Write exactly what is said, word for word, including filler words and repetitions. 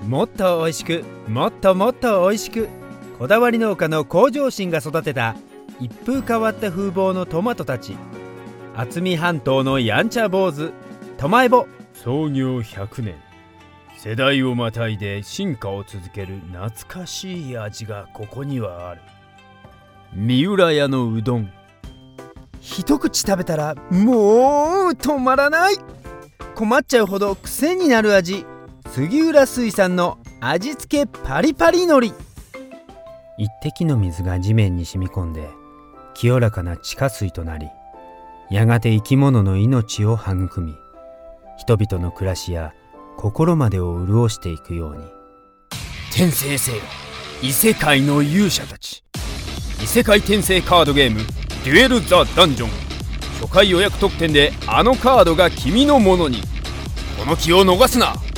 もっとおいしく、もっともっとおいしく、こだわり農家の向上心が育てた一風変わった風貌のトマトたち。渥美半島のやんちゃ坊主トマエボ。創業ひゃくねん、世代をまたいで進化を続ける懐かしい味がここにはある。三浦屋のうどん、一口食べたらもう止まらない、困っちゃうほど癖になる味。杉浦水産の味付けパリパリ海苔。一滴の水が地面に染み込んで清らかな地下水となり、やがて生き物の命を育み、人々の暮らしや心までを潤していくように。転生せよ異世界の勇者たち。異世界転生カードゲームデュエル・ザ・ダンジョン。初回予約特典であのカードが君のものに。この気を逃すな。